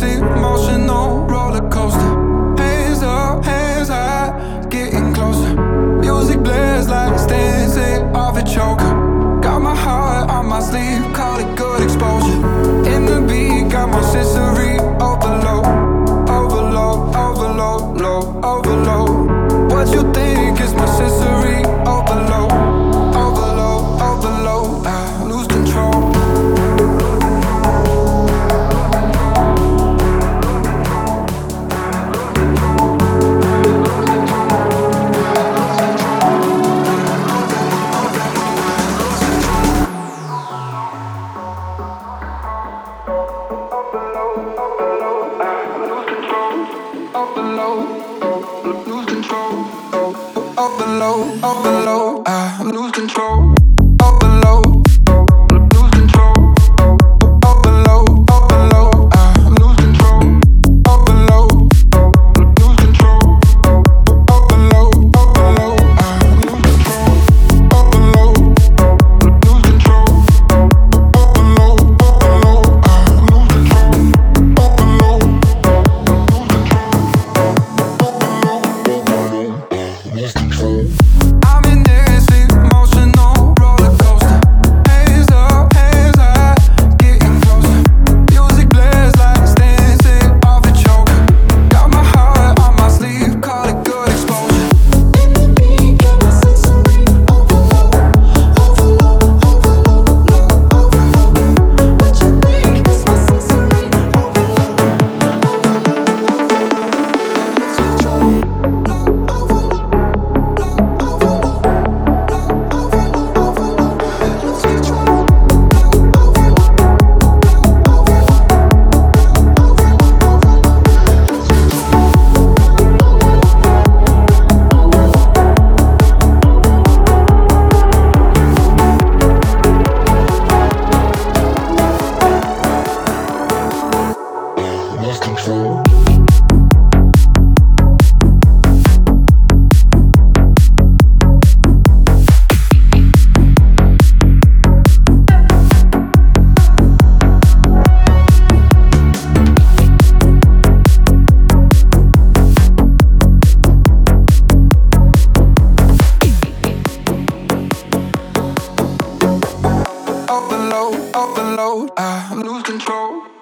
dangerously emotional roller coaster. Hands up, hands high, getting closer. Music blares like stances of a choker. Got my heart on my sleeve, call it good exposure. In the beat, got my sensory overload. Overload, overload, low, overload. What you think is my sensory overload? Overload, overload, I lose control. Overload, overload, I lose control. Overload, lose control. Overload, overload, I lose control. Overload, lose control. Overload, overload, I lose control. Overload, lose control. Overload, overload, I lose control. Overload, lose control. I'm in this emotional roller coaster. Hands up, hands high, getting closer. Music blares like stances of a choker. Got my heart on my sleeve, call it good exposure. In the beat, got my sensory overload. Overload, overload, low, overload. What you think is my sensory overload? Lost control. Overload, overload, I lose control.